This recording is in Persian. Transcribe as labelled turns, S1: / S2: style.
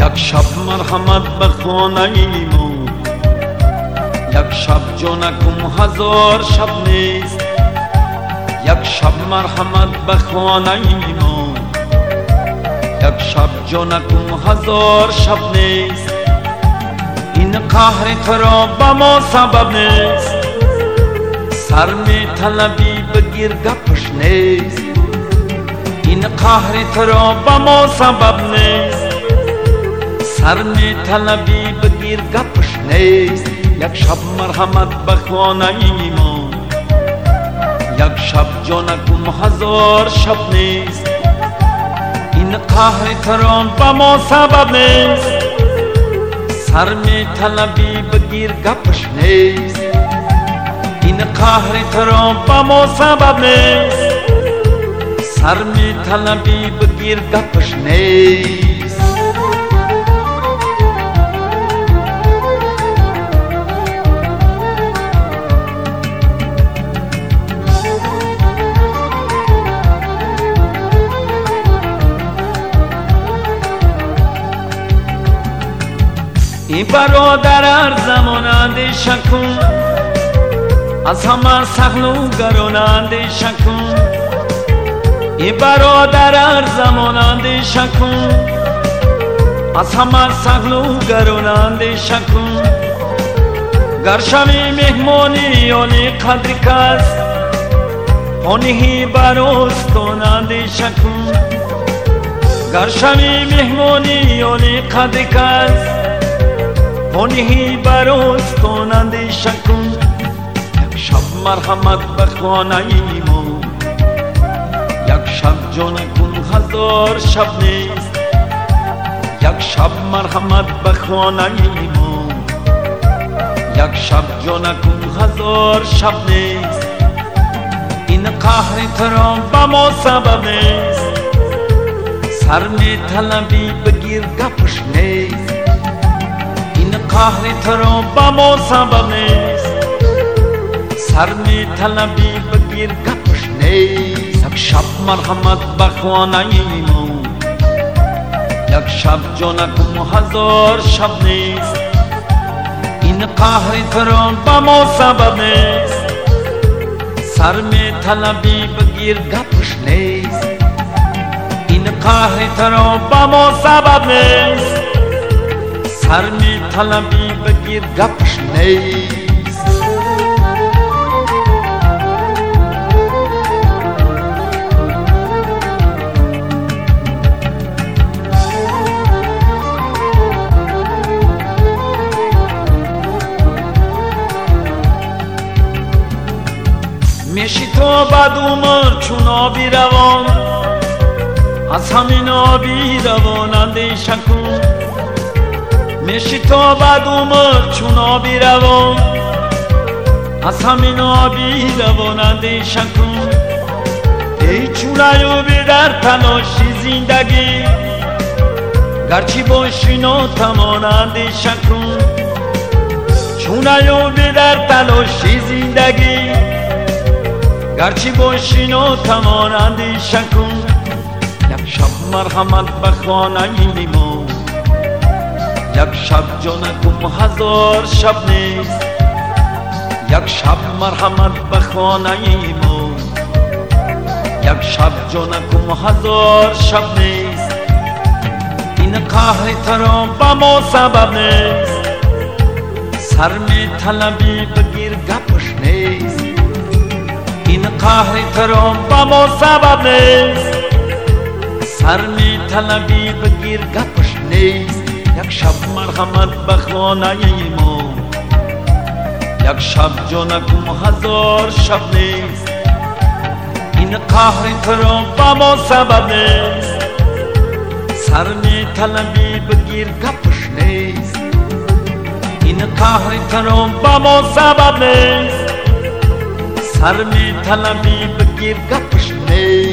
S1: یک شب مرحمت بخوانیمو، یک شب جانکم هزار شب نیست. یک شب مرحمت بخوانیمو، یک شب جانکم هزار شب نیست. این قهر ترا با ما سبب نیست، سر می طلبی بگیر گپش نیست. این قهر ترا با ما سبب نیست، سر می طلبی بگیر گپش نیست. یک شب مرحمت بخوانیمو، یک شب جانکم هزار شب نیست. این قهر ترا با ما سبب نیست، سر می طلبی بگیر گپش نیست. این قهر ترا با ما سبب نیست، سر می طلبی بگیر گپش نیست. ای برادر هر زمان اندیشه کن، از همه سهلوگران اندیشه کن. ای برادر هر زمان اندیشه کن، از همه سهلوگران اندیشه کن. گر شوی مهمانی آن قدر کس، آنهی براستان اندیشه کن. گر شوی مهمانی آن قدر کس، آنهی براستان اندیشه کن. یک شب مرحمت بخوانیمو، یک شب جانکم هزار شب نیست. یک شب مرحمت بخوانیمو، یک شب جانکم هزار شب نیست. این قهر ترا با ما سبب نیست، سر می طلبی بگیر گپش نیست. این قهر ترا با ما سبب نیست، سر می طلبی بگیر گپش نیست. یک شب مرحمت بخوانیمو، یک شب جانکم هزار شب نیست. این قهر ترا با ما سبب نیست، سر می طلبی بگیر گپش نیست. این قهر ترا با ما سبب نیست، سر می طلبی بگیر گپش نیست. میشی تو بعد عمر چون آبی روان، از همین آبی روان اندیشه کن. میشی تو بعد عمر چون آبی روان، از همین آبی روان اندیشه کن. ای چون ایوبی در تلاشی زندگی، گرچی باشی ناتوان اندیشه کن. چون ایوبی در تلاشی زندگی، گرچی باشی ناتوان اندیشه کن. یک شب مرحمت بخوانیمو، یک شب جانکم هزار شب نیست. یک شب مرحمت بخوانیمو، یک شب جانکم هزار شب نیست. این قهر ترا با ما سبب نیست، سر می طلبی بگیر گپش نیست. این قهر ترا با ما سبب نیست، سر می طلبی بگیر گپش نیست. یک شب مرحمت بخوانیمو، یک شب جانکم هزار شب نیست. این قهر ترا با ما سبب نیست، سر می طلبی بگیر گپش نیست. این قهر ترا با ما سبب نیست، سر می طلبی بگیر گپش نیست.